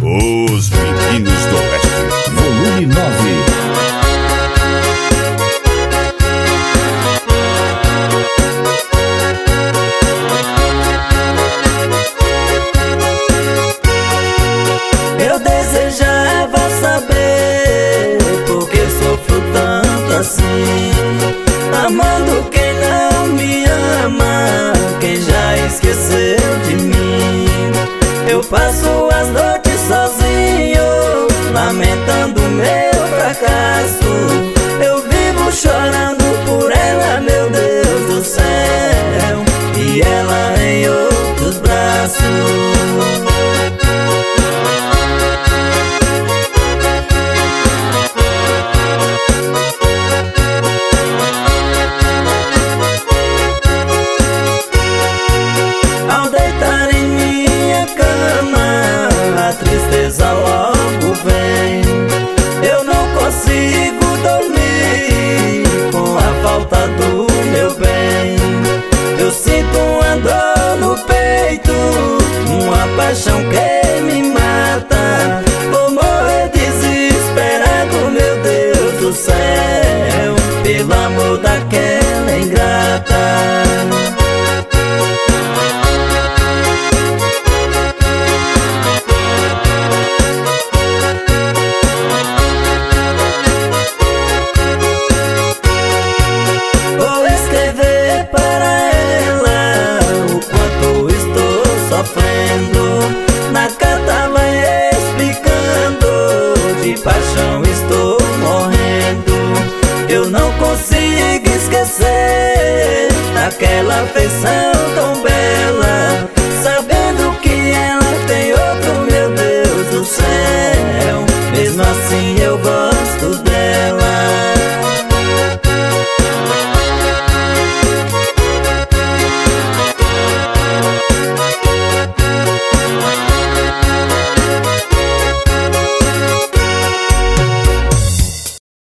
Os Meninos do Oeste, volume 9. Eu desejava saber por que sofro tanto assim, amando quem não me ama, quem já esqueceu de mim. Eu passo as noites sozinho, lamentando meu fracasso. Eu vivo chorando por ela, meu Deus do céu, e ela em outros braços. Ao deitar em minha cama, a tristeza logo vem. Eu não consigo dormir com a falta do meu bem. Eu sinto uma dor no peito, uma paixão que